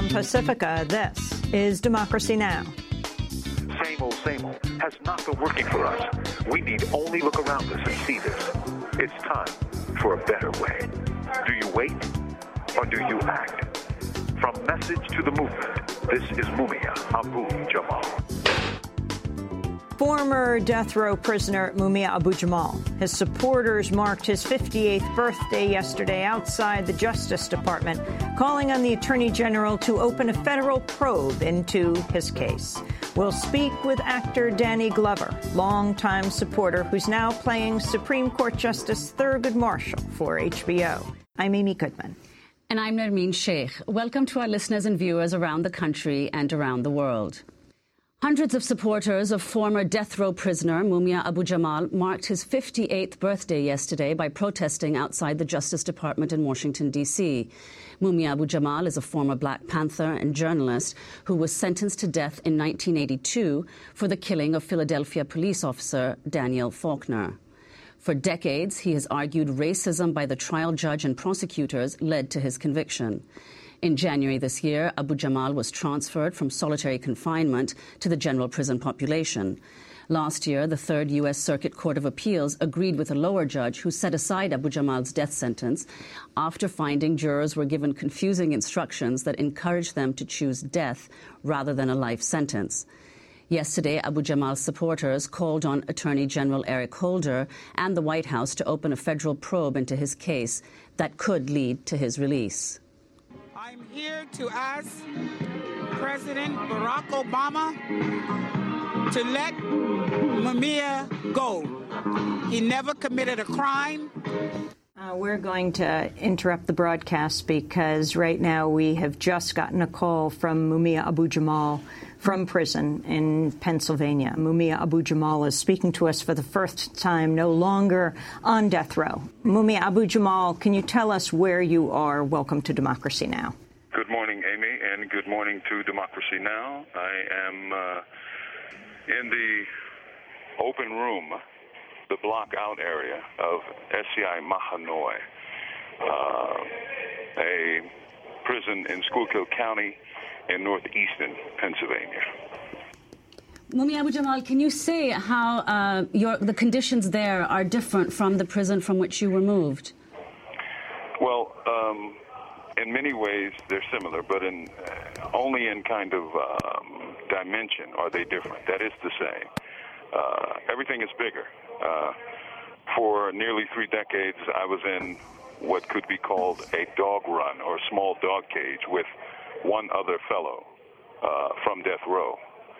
Pacifica, this is Democracy Now! Same old has not been working for us. We need only look around us and see this. It's time for a better way. Do you wait or do you act? From Message to the Movement, this is Mumia Abu-Jamal. Former death row prisoner Mumia Abu-Jamal. His supporters marked his 58th birthday yesterday outside the Justice Department, calling on the Attorney General to open a federal probe into his case. We'll speak with actor Danny Glover, longtime supporter who's now playing Supreme Court Justice Thurgood Marshall for HBO. I'm Amy Goodman. And I'm Nermeen Sheikh. Welcome to our listeners and viewers around the country and around the world. Hundreds of supporters of former death row prisoner Mumia Abu-Jamal marked his 58th birthday yesterday by protesting outside the Justice Department in Washington, D.C. Mumia Abu-Jamal is a former Black Panther and journalist who was sentenced to death in 1982 for the killing of Philadelphia police officer Daniel Faulkner. For decades, he has argued racism by the trial judge and prosecutors led to his conviction. In January this year, Abu-Jamal was transferred from solitary confinement to the general prison population. Last year, the Third U.S. Circuit Court of Appeals agreed with a lower judge who set aside Abu-Jamal's death sentence after finding jurors were given confusing instructions that encouraged them to choose death rather than a life sentence. Yesterday, Abu-Jamal's supporters called on Attorney General Eric Holder and the White House to open a federal probe into his case that could lead to his release. I'm here to ask President Barack Obama to let Mumia go. He never committed a crime. We're going to interrupt the broadcast because right now we have just gotten a call from Mumia Abu-Jamal from prison in Pennsylvania. Mumia Abu-Jamal is speaking to us for the first time, no longer on death row. Mumia Abu-Jamal, can you tell us where you are? Welcome to Democracy Now! Good morning, Amy, and good morning to Democracy Now! I am in the open room, the block-out area of SCI Mahanoy, a prison in Schuylkill County in northeastern Pennsylvania. Mumia Abu-Jamal, can you say how the conditions there are different from the prison from which you were moved? Well, in many ways they're similar, but only in kind of dimension are they different. That is to say, everything is bigger. For nearly 3 decades, I was in what could be called a dog run or small dog cage with one other fellow from death row.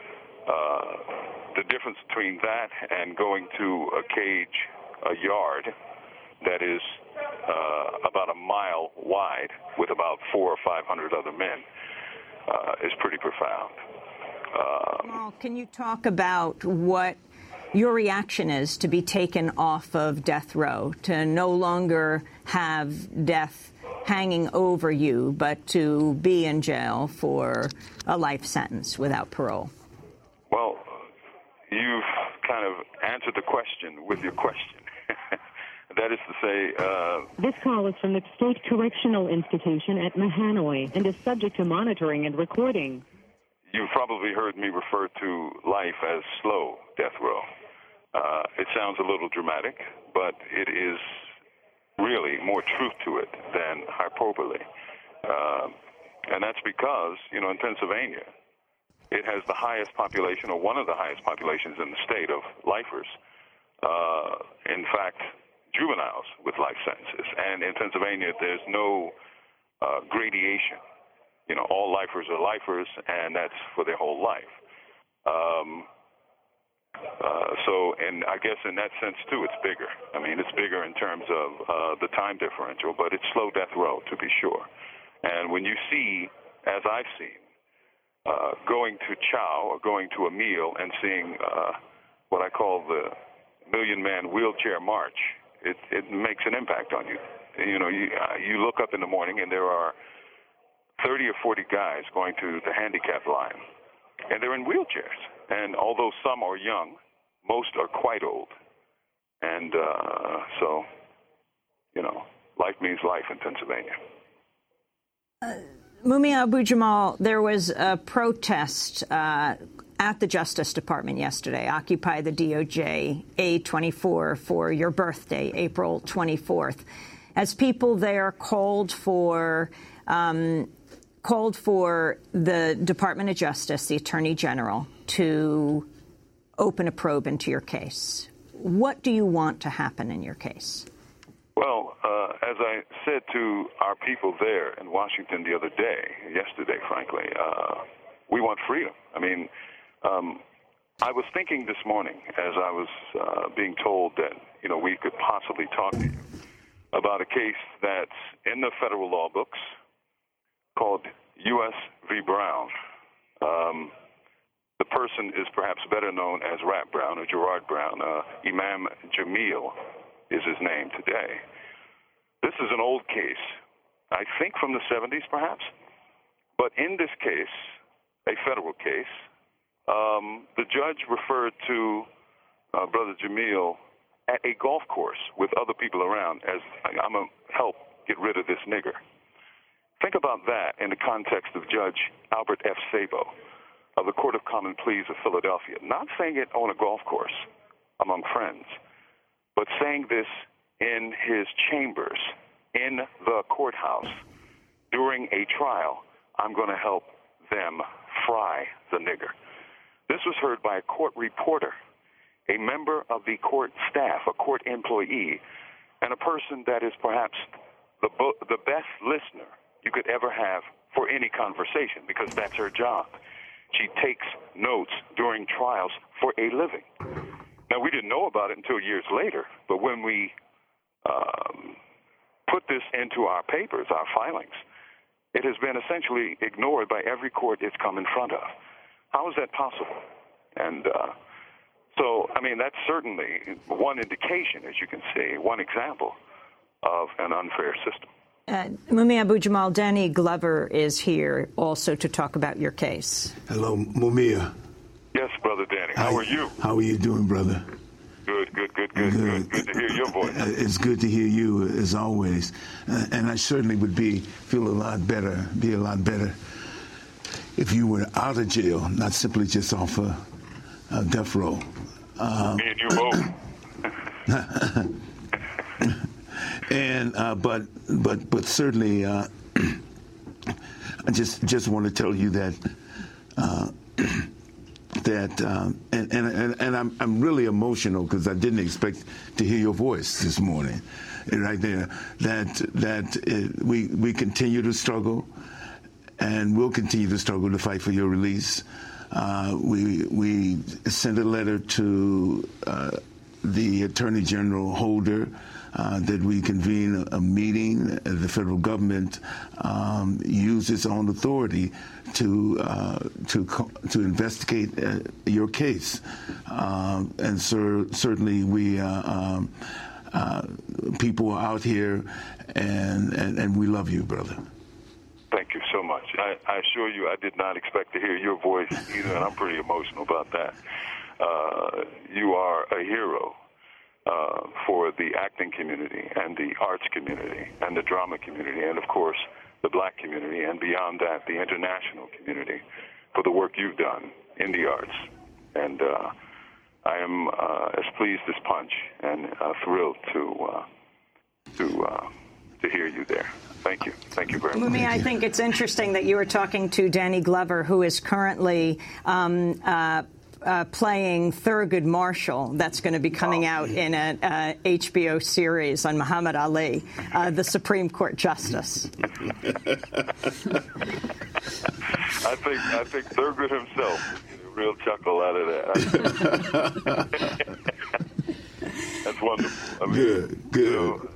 The difference between that and going to a cage, a yard, that is about a mile wide with about 400 or 500 other men is pretty profound. Well, can you talk about what your reaction is to be taken off of death row, to no longer have death hanging over you, but to be in jail for a life sentence without parole? Well, you've kind of answered the question with your question. That is to say... This call is from the State Correctional Institution at Mahanoy and is subject to monitoring and recording. You've probably heard me refer to life as slow death row. It sounds a little dramatic, but it is really more truth to it than hyperbole. And that's because, in Pennsylvania, it has the highest population, or one of the highest populations in the state of lifers. In fact, juveniles with life sentences. And in Pennsylvania, there's no gradation. All lifers are lifers, and that's for their whole life. And I guess in that sense, too, it's bigger. I mean, it's bigger in terms of the time differential, but it's slow death row, to be sure. And when you see, as I've seen, going to chow or going to a meal and seeing what I call the Million-Man Wheelchair March, it makes an impact on you. You look up in the morning and there are 30 or 40 guys going to the handicap line, and they're in wheelchairs. And although some are young, most are quite old. And life means life in Pennsylvania. Mumia Abu-Jamal, there was a protest at the Justice Department yesterday, Occupy the DOJ, A24, for your birthday, April 24th. As people there called for the Department of Justice, the Attorney General, to open a probe into your case. What do you want to happen in your case? Well, as I said to our people there in Washington yesterday, frankly, we want freedom. I mean, I was thinking this morning as I was being told that, we could possibly talk to you about a case that's in the federal law books called U.S. v. Brown. The person is perhaps better known as Rap Brown or Gerard Brown. Imam Jamil is his name today. This is an old case, I think from the 70s perhaps. But in this case, a federal case, the judge referred to Brother Jamil at a golf course with other people around as, I'm going to help get rid of this nigger. Think about that in the context of Judge Albert F. Sabo of the Court of Common Pleas of Philadelphia. Not saying it on a golf course among friends, but saying this in his chambers, in the courthouse, during a trial. I'm going to help them fry the nigger. This was heard by a court reporter, a member of the court staff, a court employee, and a person that is perhaps the best listener you could ever have for any conversation, because that's her job. She takes notes during trials for a living. Now, we didn't know about it until years later, but when we put this into our papers, our filings, it has been essentially ignored by every court it's come in front of. How is that possible? And so, I mean, that's certainly one indication, as you can see, one example of an unfair system. Mumia Abu-Jamal, Danny Glover is here also to talk about your case. Hello, Mumia. Yes, Brother Danny. How are you? How are you doing, brother? Good to hear your voice. It's good to hear you, as always. And I certainly would be a lot better if you were out of jail, not simply just off a death row. Me and you both. And but certainly, I just want to tell you that I'm really emotional because I didn't expect to hear your voice this morning, right there. We continue to struggle, and we'll continue to struggle to fight for your release. We sent a letter to the Attorney General Holder that we convene a meeting. The federal government use its own authority to investigate your case, and certainly we people are out here, and we love you, brother. Thank you so much. I assure you, I did not expect to hear your voice either, and I'm pretty emotional about that. You are a hero for the acting community and the arts community and the drama community and, of course, the black community, and beyond that, the international community, for the work you've done in the arts. And I am as pleased as punch and thrilled to hear you there. Thank you. Thank you very much. Mumia, I think it's interesting that you were talking to Danny Glover, who is currently playing Thurgood Marshall. That's going to be coming out in an HBO series on Muhammad Ali, the Supreme Court Justice. I think Thurgood himself will get a real chuckle out of that. That's wonderful. I mean, good.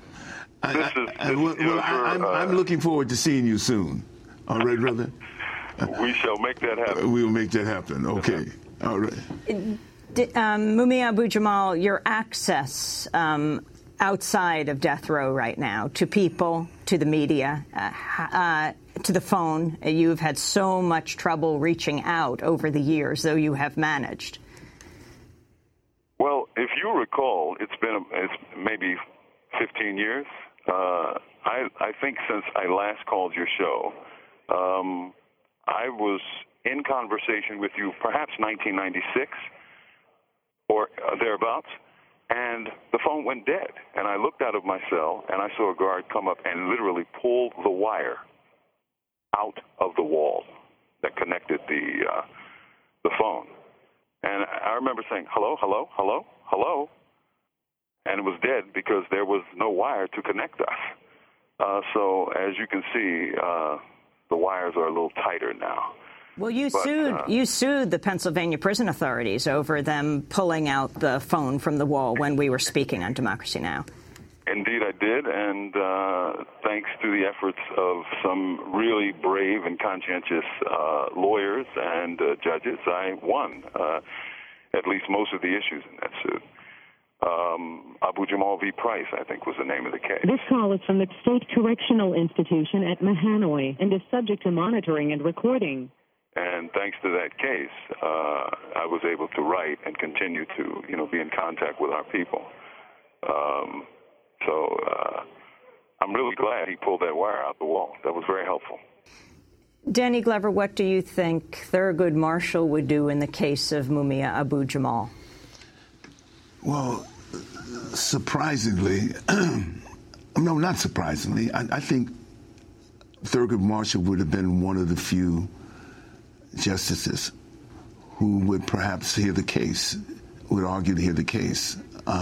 I'm looking forward to seeing you soon. All right, brother? We shall make that happen. We will make that happen. Okay. All right. Mumia Abu-Jamal, your access outside of death row right now to people, to the media, to the phone, you've had so much trouble reaching out over the years, though you have managed. Well, if you recall, it's maybe 15 years. I think since I last called your show, I was in conversation with you perhaps 1996 or thereabouts, and the phone went dead. And I looked out of my cell, and I saw a guard come up and literally pull the wire out of the wall that connected the phone. And I remember saying, hello, hello, hello, hello. And it was dead because there was no wire to connect us. So as you can see, the wires are a little tighter now. Well, you sued the Pennsylvania prison authorities over them pulling out the phone from the wall when we were speaking on Democracy Now! Indeed, I did, and thanks to the efforts of some really brave and conscientious lawyers and judges, I won at least most of the issues in that suit. Abu Jamal v. Price, I think, was the name of the case. This call is from the State Correctional Institution at Mahanoy and is subject to monitoring and recording. And thanks to that case, I was able to write and continue to, be in contact with our people. So I'm really glad he pulled that wire out the wall. That was very helpful. Danny Glover, what do you think Thurgood Marshall would do in the case of Mumia Abu Jamal? Well, surprisingly, no, not surprisingly, I think Thurgood Marshall would have been one of the few justices who would perhaps hear the case, would argue to hear the case.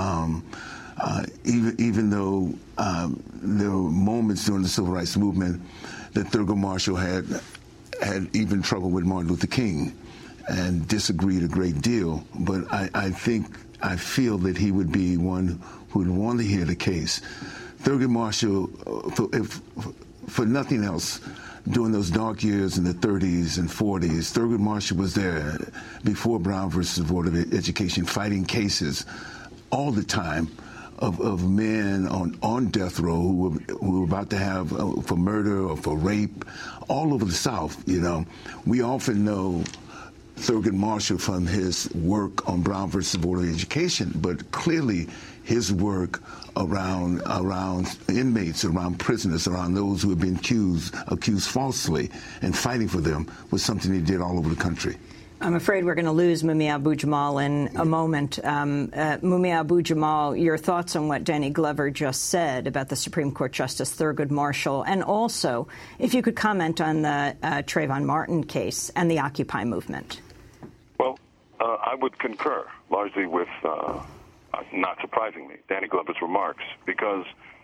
Even though there were moments during the Civil Rights Movement that Thurgood Marshall had even trouble with Martin Luther King and disagreed a great deal, but I feel that he would be one who would want to hear the case. Thurgood Marshall, for nothing else, during those dark years in the 30s and 40s, Thurgood Marshall was there before Brown versus Board of Education, fighting cases all the time of men on death row who were about to have for murder or for rape all over the South. We often know Thurgood Marshall from his work on Brown versus Board of Education, but clearly his work around inmates, around prisoners, around those who have been accused falsely, and fighting for them was something he did all over the country. I'm afraid we're going to lose Mumia Abu Jamal in a moment. Mumia Abu Jamal, your thoughts on what Danny Glover just said about the Supreme Court Justice Thurgood Marshall, and also if you could comment on the Trayvon Martin case and the Occupy movement. Well, I would concur largely with, not surprisingly, Danny Glover's remarks, because,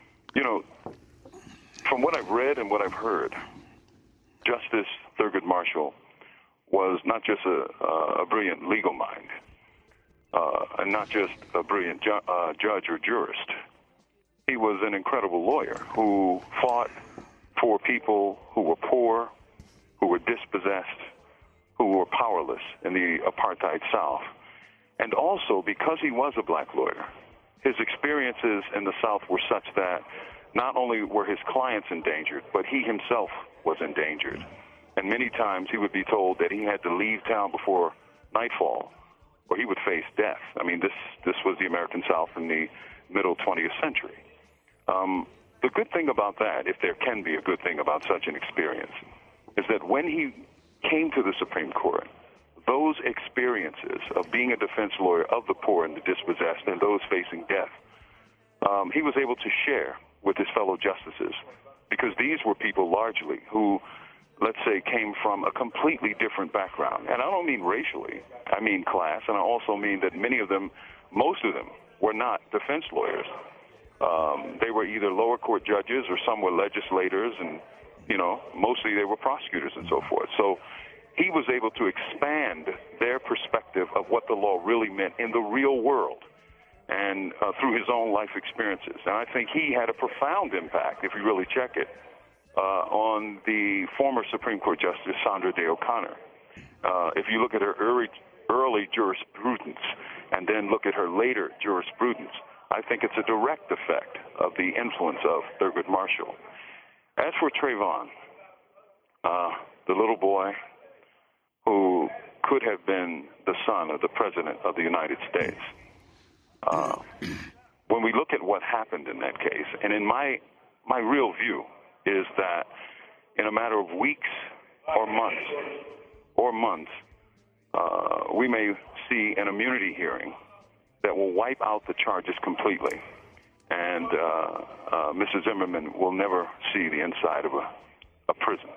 from what I've read and what I've heard, Justice Thurgood Marshall was not just a brilliant legal mind, and not just a brilliant judge or jurist. He was an incredible lawyer who fought for people who were poor, who were dispossessed, who were powerless in the apartheid South. And also, because he was a black lawyer, his experiences in the South were such that not only were his clients endangered, but he himself was endangered. And many times he would be told that he had to leave town before nightfall, or he would face death. I mean, this was the American South in the middle 20th century. The good thing about that, if there can be a good thing about such an experience, is that when he came to the Supreme Court, those experiences of being a defense lawyer of the poor and the dispossessed and those facing death, he was able to share with his fellow justices, because these were people largely who, let's say, came from a completely different background. And I don't mean racially, I mean class, and I also mean that many of them, most of them, were not defense lawyers. They were either lower court judges or some were legislators, and, mostly they were prosecutors and so forth. So he was able to expand their perspective of what the law really meant in the real world, and through his own life experiences. And I think he had a profound impact, if you really check it, on the former Supreme Court Justice Sandra Day O'Connor. If you look at her early jurisprudence and then look at her later jurisprudence, I think it's a direct effect of the influence of Thurgood Marshall. As for Trayvon, the little boy who could have been the son of the President of the United States, when we look at what happened in that case, and in my real view is that in a matter of weeks, or months, we may see an immunity hearing that will wipe out the charges completely. And Mrs. Zimmerman will never see the inside of a prison.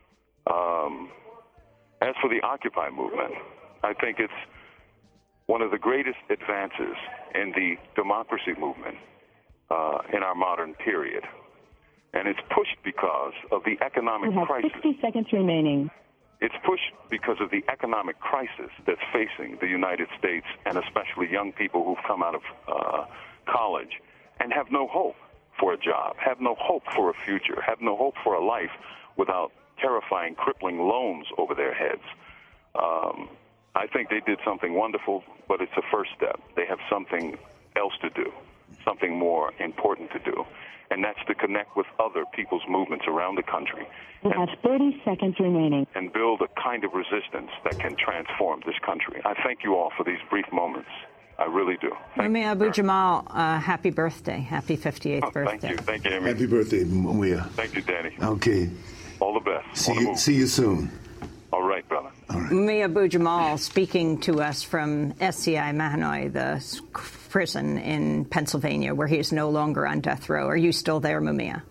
As for the Occupy movement, I think it's one of the greatest advances in the democracy movement in our modern period. And it's pushed because of the economic crisis. 60 seconds remaining. It's pushed because of the economic crisis that's facing the United States, and especially young people who've come out of college and have no hope for a job, have no hope for a future, have no hope for a life without terrifying, crippling loans over their heads. I think they did something wonderful, but it's a first step. They have something else to do, something more important to do, and that's to connect with other people's movements around the country. We have 30 seconds remaining. And build a kind of resistance that can transform this country. I thank you all for these brief moments. I really do. Mumia Abu-Jamal, happy birthday. Happy 58th birthday. Thank you. Thank you, Amy. Happy birthday, Mumia. Thank you, Danny. Okay. All the best. See you soon. All right, brother. All right. Mumia Abu-Jamal speaking to us from SCI Mahanoy, the prison in Pennsylvania, where he is no longer on death row. Are you still there, Mumia?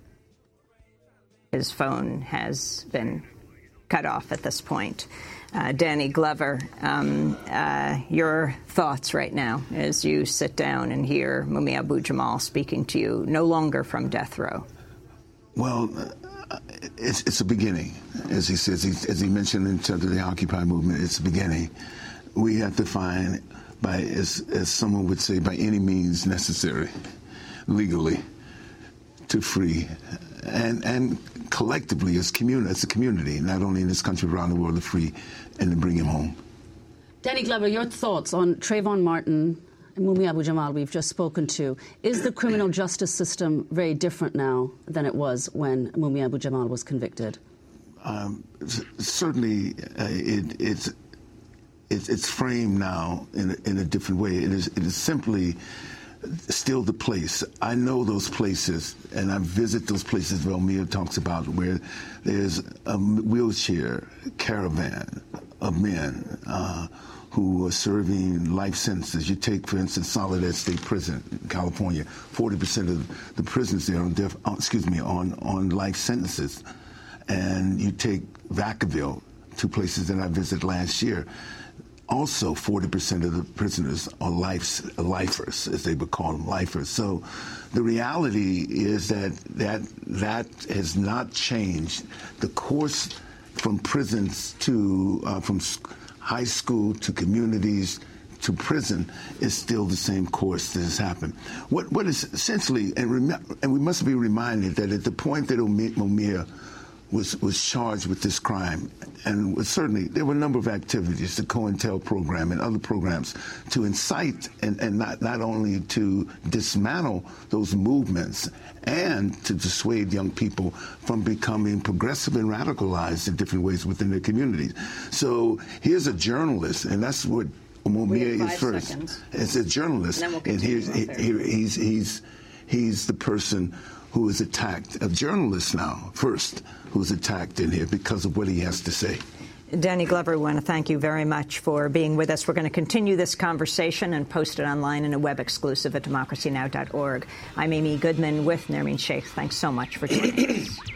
His phone has been cut off at this point. Danny Glover, your thoughts right now as you sit down and hear Mumia Abu-Jamal speaking to you, no longer from death row. Well, it's a beginning, as he says, as he mentioned in terms of the Occupy movement. It's a beginning. We have to find, by as someone would say, by any means necessary, legally, to free and collectively as a community, not only in this country, around the world, to free and to bring him home. Danny Glover, your thoughts on Trayvon Martin and Mumia Abu-Jamal we've just spoken to. Is the criminal justice system very different now than it was when Mumia Abu-Jamal was convicted? Certainly, it's framed now in a different way. It is simply still the place. I know those places, and I visit those places Mumia talks about, where there's a wheelchair caravan of men who are serving life sentences. You take, for instance, Soledad State Prison in California. 40% of the prisons there on life sentences. And you take Vacaville, two places that I visited last year. Also, 40% of the prisoners are lifers, as they would call them, lifers. So the reality is that has not changed. The course from prisons to, from high school to communities to prison is still the same course that has happened. What is essentially, and we must be reminded that at the point that Mumia was charged with this crime, and certainly there were a number of activities, the COINTEL program and other programs, to incite and not only to dismantle those movements and to dissuade young people from becoming progressive and radicalized in different ways within their communities. So here's a journalist, and that's what Mumia is first. Seconds. As a journalist, and he's the person who is attacked, a journalist now, first, who's attacked in here because of what he has to say. Danny Glover, I want to thank you very much for being with us. We're going to continue this conversation and post it online in a web exclusive at democracynow.org. I'm Amy Goodman with Nermeen Sheikh. Thanks so much for joining us.